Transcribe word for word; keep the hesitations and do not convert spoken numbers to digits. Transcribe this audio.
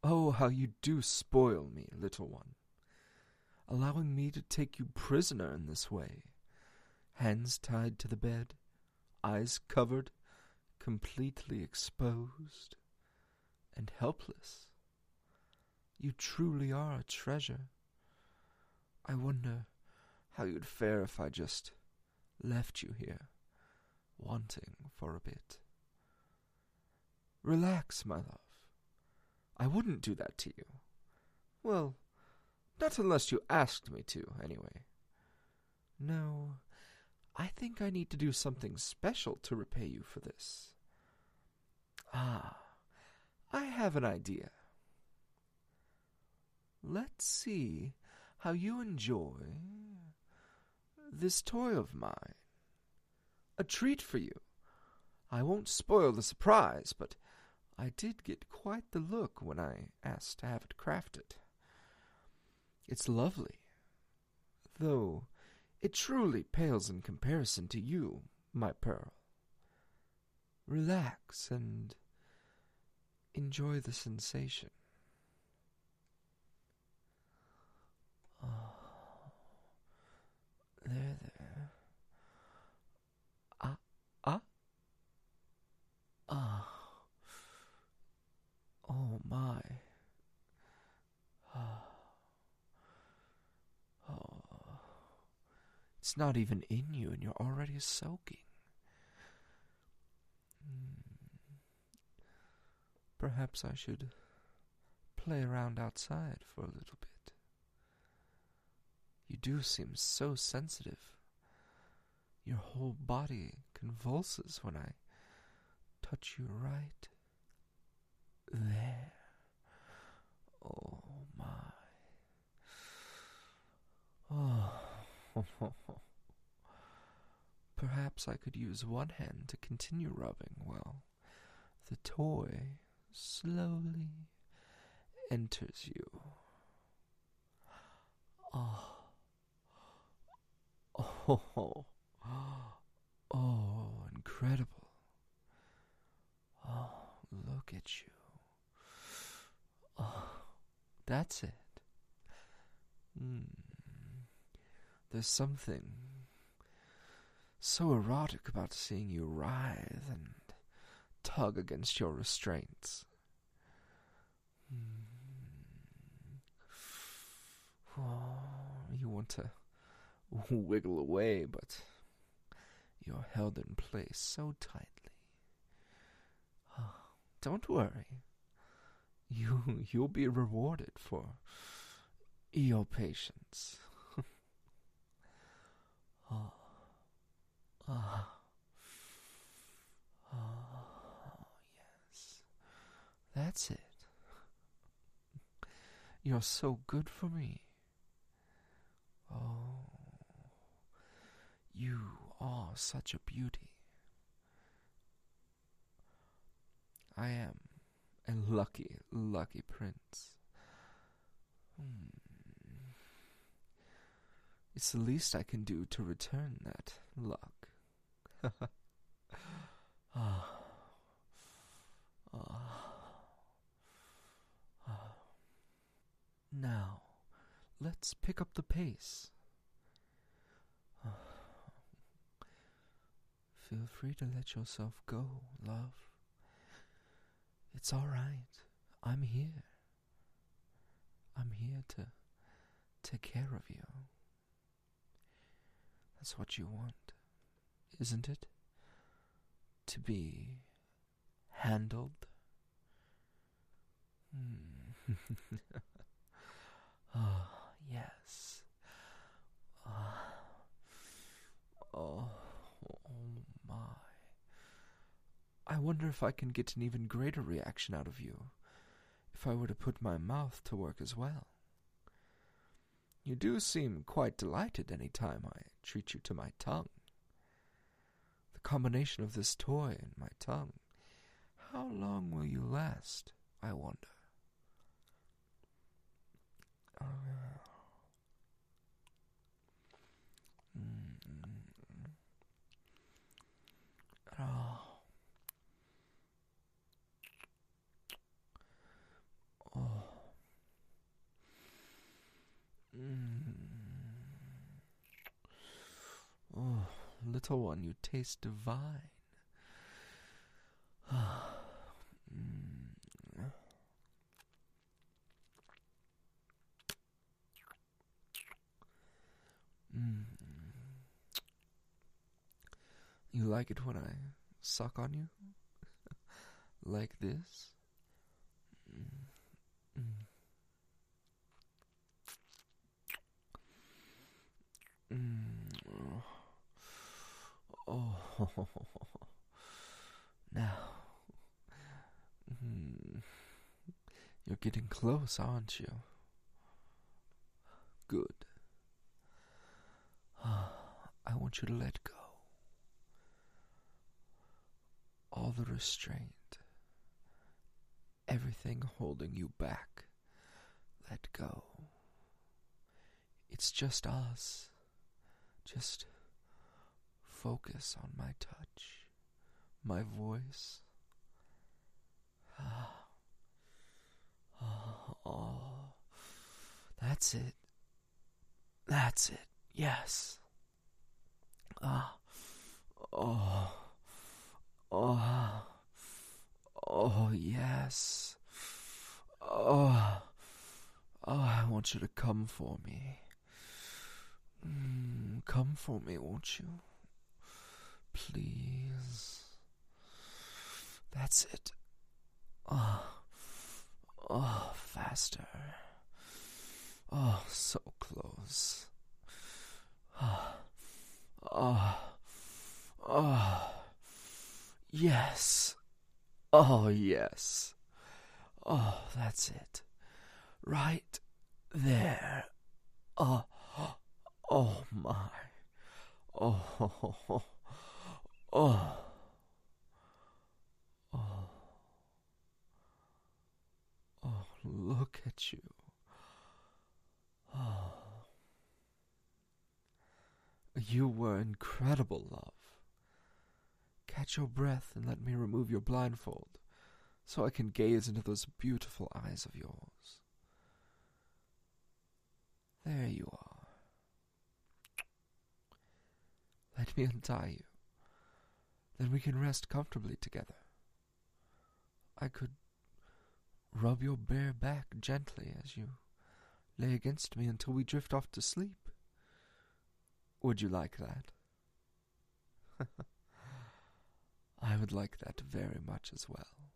Oh, how you do spoil me, little one, allowing me to take you prisoner in this way, hands tied to the bed, eyes covered, completely exposed, and helpless. You truly are a treasure. I wonder how you'd fare if I just left you here, wanting for a bit. Relax, my love. I wouldn't do that to you. Well, not unless you asked me to, anyway. No, I think I need to do something special to repay you for this. Ah, I have an idea. Let's see how you enjoy this toy of mine. A treat for you. I won't spoil the surprise, but I did get quite the look when I asked to have it crafted. It's lovely, though it truly pales in comparison to you, my pearl. Relax and enjoy the sensation. Oh, there, there. Ah, ah, ah. Oh, my. Oh, it's not even in you, and you're already soaking. Hmm. Perhaps I should play around outside for a little bit. You do seem so sensitive. Your whole body convulses when I touch you right there. Oh, my. Oh. Perhaps I could use one hand to continue rubbing while the toy slowly enters you. Oh. Oh. Oh, incredible. Oh, look at you. Oh, that's it. Mm. There's something so erotic about seeing you writhe and tug against your restraints. Mm. Oh, you want to wiggle away, but you're held in place so tightly. Oh, don't worry. You, you'll be rewarded for your patience. Oh. Ah. Oh, yes. That's it. You're so good for me. Oh. You are such a beauty. I am a lucky, lucky prince. Hmm. It's the least I can do to return that luck. Ah. Ah. Ah. Now, let's pick up the pace. Feel free to let yourself go, love. It's all right. I'm here. I'm here to take care of you. That's what you want, isn't it? To be handled? Hmm. Oh, yes. Oh, oh, oh my. I wonder if I can get an even greater reaction out of you if I were to put my mouth to work as well. You do seem quite delighted any time I treat you to my tongue. The combination of this toy and my tongue, how long will you last, I wonder? Oh. Mm. Oh. Oh. little one, you taste divine. mm. Mm. You like it when I suck on you? Like this? Mm. Mm. Oh. Now. Mm. You're getting close, aren't you? Good. I want you to let go. All the restraint, everything holding you back, let go. It's just us. Just focus on my touch, my voice. Oh, oh, that's it. That's it. Yes. Ah. Oh. Oh. Oh, yes. Oh. Oh, I want you to come for me. Mm, come for me, won't you? Please. That's it. Oh. Oh, faster. Oh, so close. Oh. Oh. Oh. Yes. Oh, yes. Oh, that's it. Right there. Oh. Oh, my. Oh. Oh. Oh. Oh. Oh, look at you. Oh. You were incredible, love. Catch your breath and let me remove your blindfold, so I can gaze into those beautiful eyes of yours. There you are. Let me untie you. Then we can rest comfortably together. I could rub your bare back gently as you lay against me until we drift off to sleep. Would you like that? I would like that very much as well.